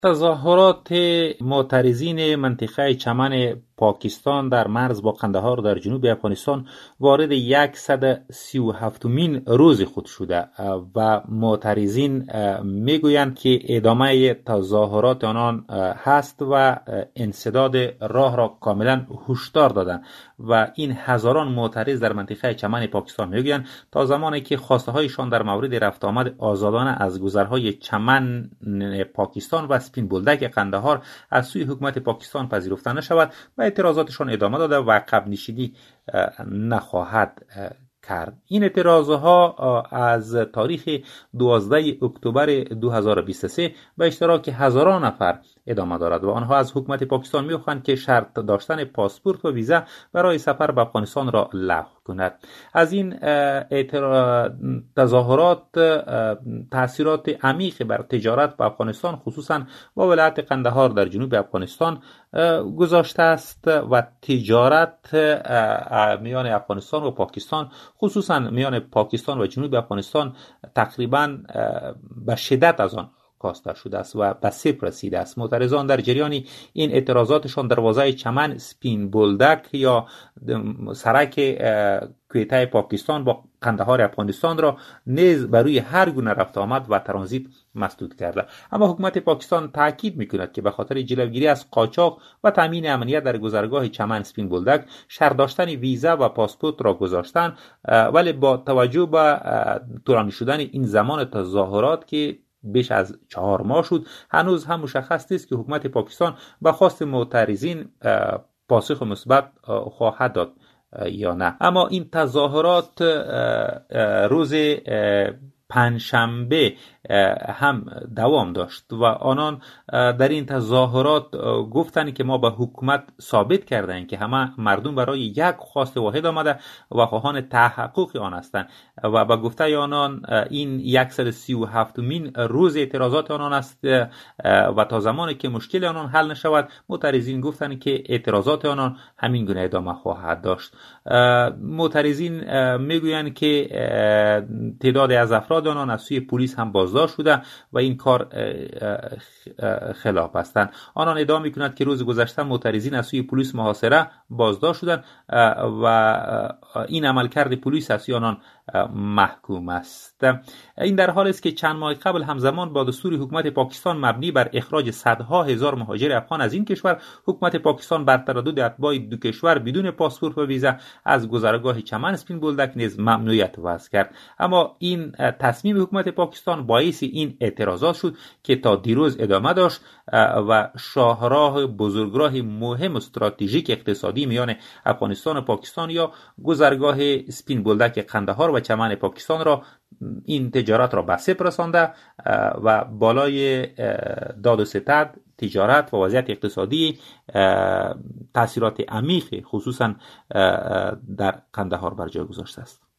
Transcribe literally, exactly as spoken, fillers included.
تظاهرات معترضین منطقه چمن پاکستان در مرز با قندهار در جنوب افغانستان وارد صد و سی و هفتمین روز خود شده و معترضین میگویند که ادامه تظاهرات آنان هست و انسداد راه را کاملا هشدار دادند و این هزاران معترض در منطقه چمن پاکستان میگویند تا زمانی که خواسته هایشان در مورد رفت آمد آزادانه از گذرهای چمن پاکستان و سپین بولدک قندهار از سوی حکومت پاکستان پذیرفته نشود و اعتراضاتشان ادامه داده و عقب نشینی نخواهد کرد. این اعتراضها از تاریخ دوازده اکتبر دو هزار و بیست و سه به اشتراک هزاران نفر ادامه دارد و آنها از حکومت پاکستان می‌خواهند که شرط داشتن پاسپورت و ویزا برای سفر به افغانستان را لغو کند. از این تظاهرات تاثیرات عمیق بر تجارت به افغانستان خصوصا با ولایت قندهار در جنوب افغانستان گذاشته است و تجارت میان افغانستان و پاکستان خصوصا میان پاکستان و جنوب افغانستان تقریبا به شدت از آن کاسته شده است و به صفر رسیده است. معترضان در جریان این اعتراضاتشان دروازه چمن سپین بولدک یا سرک کویته پاکستان با قندهار افغانستان را نیز برای هر گونه رفت آمد و ترانزیت مسدود کرده. اما حکومت پاکستان تاکید میکند که به خاطر جلوگیری از قاچاق و تامین امنیت در گذرگاه چمن سپین بولدک شرط داشتن ویزا و پاسپورت را گذاشتن، ولی با توجه به طولانی شدن این زمان تظاهرات که بیش از چهار ماه شد هنوز هم مشخص نیست که حکومت پاکستان به خواست معترضین پاسخ مثبت خواهد داد یا نه. اما این تظاهرات روز پنجشنبه هم دوام داشت و آنان در این تظاهرات گفتند که ما به حکومت ثابت کردیم که همه مردم برای یک خواست واحد آمده و خواهان تحقق آن هستند و به گفته آنان این صد و سی و هفتمین روز اعتراضات آنان است و تا زمانی که مشکل آنان حل نشود معترضین گفتند که اعتراضات آنان همین گونه ادامه خواهد داشت. معترضین میگویند که تعداد از افراد آنان از سوی پلیس هم بازداشت شده و این کار خلاف هستند. آنان ادعا میکنند که روز گذشته معترضین از سوی پلیس محاصره بازداشت شدند و این عملکرد پلیس از سوی آنان محکوم است. این در حالی است که چند ماه قبل همزمان با دستور حکومت پاکستان مبنی بر اخراج صدها هزار مهاجر افغان از این کشور، حکومت پاکستان بر تردد اتباع دو کشور بدون پاسپورت و ویزا از گذرگاه چمن سپین بولدک نیز ممنوعیت وضع کرد. اما این تصمیم حکومت پاکستان باعث این اعتراضات شد که تا دیروز ادامه داشت و شاهراه بزرگراه مهم استراتژیک اقتصادی میان افغانستان و پاکستان یا گذرگاه سپین بولدک قندهار و چمن پاکستان را این تجارت را به صفر رسانده و بالای داد و ستد تجارت و وضعیت اقتصادی تاثیرات عمیق خصوصا در قندهار بر جای گذاشته است.